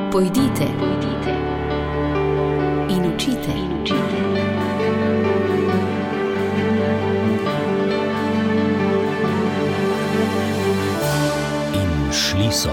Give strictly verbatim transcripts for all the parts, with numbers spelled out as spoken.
Pojdite, pojdite in učite, in učite. In šli so.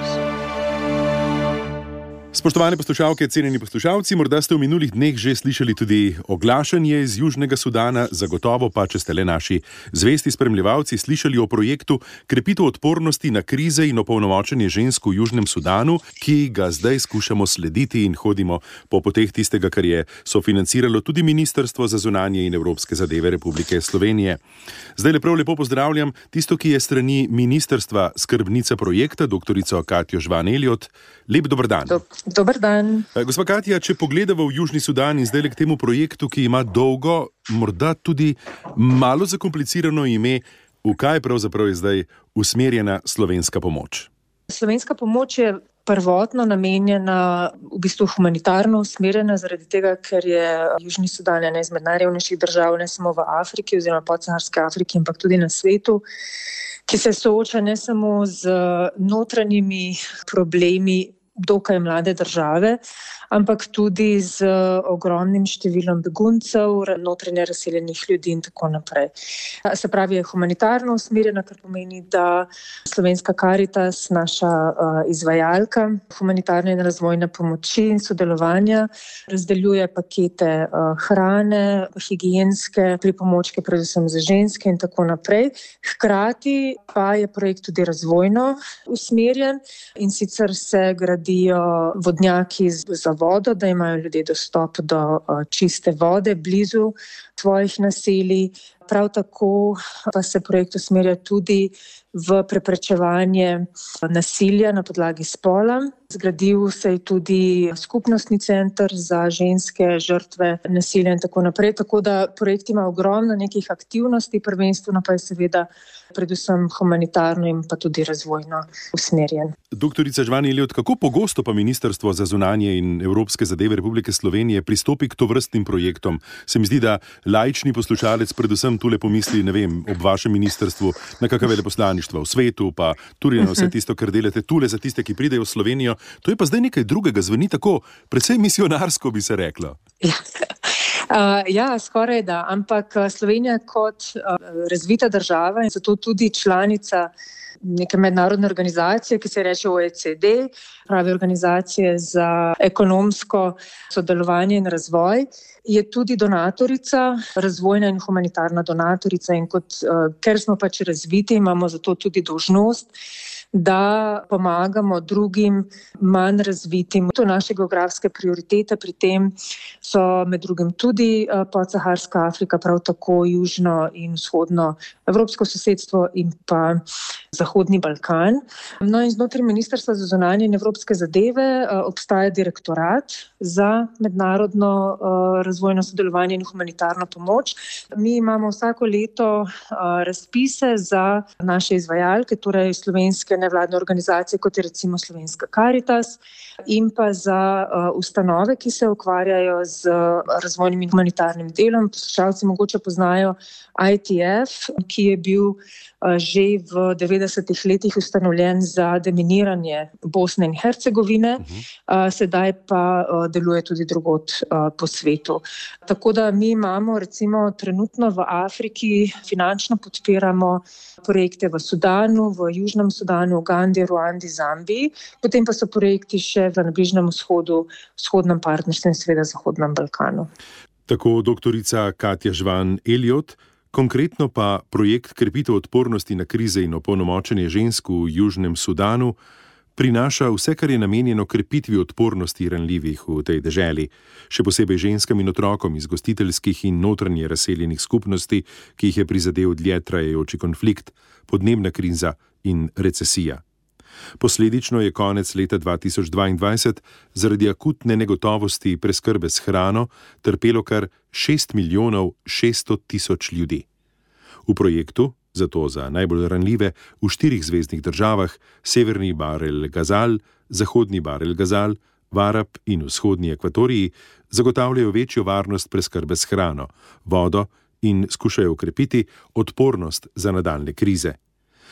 Spoštovane poslušalke, cenjeni poslušalci, morda ste v minulih dneh že slišali tudi oglašanje iz Južnega Sudana, zagotovo pa, če ste le naši zvesti spremljevalci, slišali o projektu krepitev odpornosti na krize in opolnomočenje žensk v Južnem Sudanu, ki ga zdaj skušamo slediti in hodimo po poteh tistega, kar je sofinanciralo tudi Ministrstvo za zunanje in evropske zadeve Republike Slovenije. Zdaj lepo lepo pozdravljam tisto, ki je strani ministrstva skrbnica projekta, doktorico Katjo Žvan-Elliot. Lep dober dan. Dober dan. Gospa Katja, če pogledamo v Južni Sudan in zdaj k temu projektu, ki ima dolgo, morda tudi malo zakomplicirano ime, v kaj pravzaprav je zdaj usmerjena slovenska pomoč? Slovenska pomoč je prvotno namenjena v bistvu humanitarno usmerjena, zaradi tega, ker je Južni Sudan ena izmed najrevnejših držav, ne samo v Afriki oziroma podsaharski Afriki, ampak tudi na svetu, ki se sooča ne samo z notranjimi problemi dokaj mlade države, ampak tudi z ogromnim številom beguncev, notranje razseljenih ljudi in tako naprej. Se pravi, je humanitarno usmerjena, kar pomeni, da Slovenska Karitas, naša uh, izvajalka humanitarne in razvojne pomoči in sodelovanja, razdeljuje pakete uh, hrane, higienske pripomočke, predvsem za ženske in tako naprej. Hkrati pa je projekt tudi razvojno usmerjen in sicer se gradijo vodnjaki za vodo, da imajo ljudje dostop do uh, čiste vode blizu svojih naselij. Prav tako pa se projekt usmerja tudi v preprečevanje nasilja na podlagi spola. Zgradil se je tudi skupnostni center za ženske žrtve nasilja in tako naprej. Tako da projekt ima ogromno nekih aktivnosti, prvenstveno pa je seveda predvsem humanitarno in pa tudi razvojno usmerjen. Doktorica Žvan-Elliot, kako pogosto pa Ministrstvo za zunanje in evropske zadeve Republike Slovenije pristopi k tovrstnim projektom? Se mi zdi, da laični poslušalec predvsem tule pomisli, ne vem, ob vašem ministrstvu na kakšno veleposlaništvo v svetu, pa tudi na vse tisto, kar delate tule za tiste, ki pridejo v Slovenijo. To je pa zdaj nekaj drugega, zveni tako, predvsem misionarsko bi se reklo. Ja. Uh, ja, skoraj da, ampak Slovenija kot uh, razvita država in zato tudi članica neke mednarodne organizacije, ki se reče O E C D, pravi organizacije za ekonomsko sodelovanje in razvoj, je tudi donatorica, razvojna in humanitarna donatorica in kot, uh, ker smo pač razviti, imamo zato tudi dolžnost, da pomagamo drugim manj razvitim. To je naše geografske prioritete, pri tem so med drugim tudi podsaharska Afrika, prav tako južno in vzhodno evropsko sosedstvo in pa Zahodni Balkan. No in znotraj Ministrstva za zunanje in evropske zadeve obstaja direktorat za mednarodno razvojno sodelovanje in humanitarno pomoč. Mi imamo vsako leto razpise za naše izvajalke, torej slovenske nevladne organizacije, kot je recimo Slovenska Karitas, in pa za uh, ustanove, ki se ukvarjajo z uh, razvojnim in humanitarnim delom. Poslušalci mogoče poznajo I T F, ki je bil uh, že v devetdesetih letih ustanovljen za deminiranje Bosne in Hercegovine, uh, sedaj pa uh, deluje tudi drugod uh, po svetu. Tako da mi imamo recimo trenutno v Afriki, finančno podpiramo projekte v Sudanu, v Južnem Sudanu, Ugandi, Ruandi, Zambiji, potem pa so projekti še v Bližnjem vzhodu, vzhodnem partnerstvu in seveda Zahodnem Balkanu. Tako doktorica Katja Žvan-Elliot, konkretno pa projekt krepitev odpornosti na krize in opolnomočenje žensk v Južnem Sudanu prinaša vse, kar je namenjeno krepitvi odpornosti ranljivih v tej deželi, še posebej ženskam in otrokom iz gostiteljskih in notranje razseljenih skupnosti, ki jih je prizadel dlje trajajoči konflikt, podnebna kriza in recesija. Posledično je konec leta dva tisoč dvaindvajset zaradi akutne negotovosti preskrbe s hrano trpelo kar šest milijonov šeststo tisoč ljudi. V projektu, zato za najbolj ranljive, v štirih zvezdnih državah, Severni Bahr el Ghazal, Zahodni Bahr el Ghazal, Varab in Vzhodni Ekvatoriji, zagotavljajo večjo varnost preskrbe s hrano, vodo in skušajo okrepiti odpornost za nadaljne krize.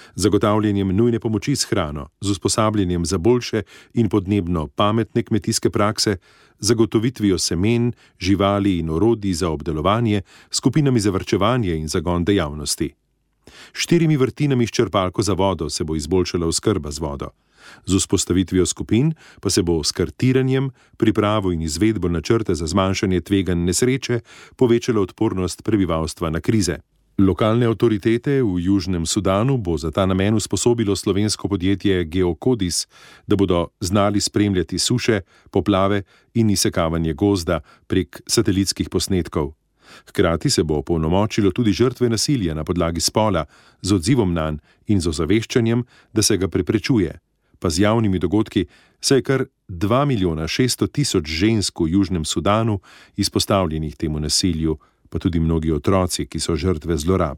zagotavljanjem nujne pomoči s hrano, z usposabljanjem za boljše in podnebno pametne kmetijske prakse, zagotovitvijo semen, živali in orodij za obdelovanje, skupinami za varčevanje in zagon dejavnosti. Štirimi vrtinami s črpalko za vodo se bo izboljšala oskrba z vodo. Z vzpostavitvijo skupin pa se bo s kartiranjem, pripravo in izvedbo načrta za zmanjšanje tveganj nesreče povečala odpornost prebivalstva na krize. Lokalne avtoritete v Južnem Sudanu bo za ta namen usposobilo slovensko podjetje Geokodis, da bodo znali spremljati suše, poplave in izsekavanje gozda prek satelitskih posnetkov. Hkrati se bo opolnomočilo tudi žrtve nasilja na podlagi spola z odzivom nanj in z ozaveščanjem, da se ga preprečuje. Pa z javnimi dogodki, saj je kar dva milijona šeststo tisoč žensk v Južnem Sudanu izpostavljenih temu nasilju, pa tudi mnogi otroci, ki so žrtve zlorab.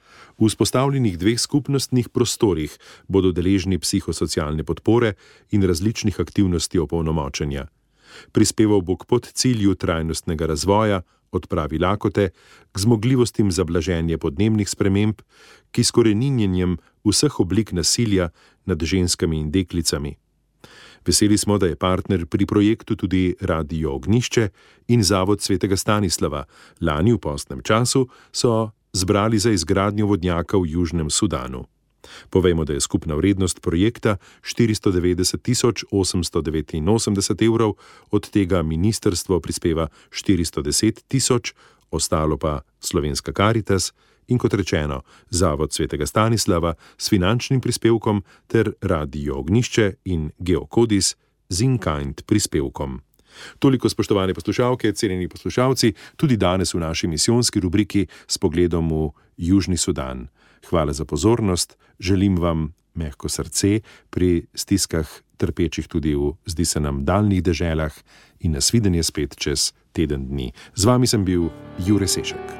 V vzpostavljenih dveh skupnostnih prostorih bodo deležni psihosocialne podpore in različnih aktivnosti opolnomočenja. Prispeval bo k podcilju trajnostnega razvoja, odpravi lakote, k zmogljivostim za blaženje podnebnih sprememb, k izkoreninjenjem vseh oblik nasilja nad ženskami in deklicami. Veseli smo, da je partner pri projektu tudi Radio Ognjišče in Zavod svetega Stanislava. Lani v postnem času so zbrali za izgradnjo vodnjaka v Južnem Sudanu. Povejmo, da je skupna vrednost projekta štiristo devetdeset tisoč osemsto devetinosemdeset evrov, od tega ministrstvo prispeva štiristo deset tisoč, ostalo pa Slovenska Karitas in, kot rečeno, Zavod svetega Stanislava s finančnim prispevkom ter Radio Ognjišče in Geokodis z in-kind prispevkom. Toliko, spoštovane poslušalke, cenjeni poslušalci, tudi danes v naši misijonski rubriki s pogledom v Južni Sudan. Hvala za pozornost, želim vam mehko srce pri stiskah trpečih tudi v, zdi se nam, daljnih deželah in nasvidenje spet čez teden dni. Z vami sem bil Jure Sešek.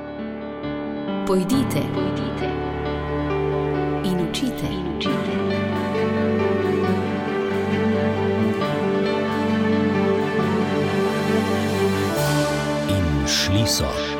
Pojdite, pojdite in učite, in učite. In šli so.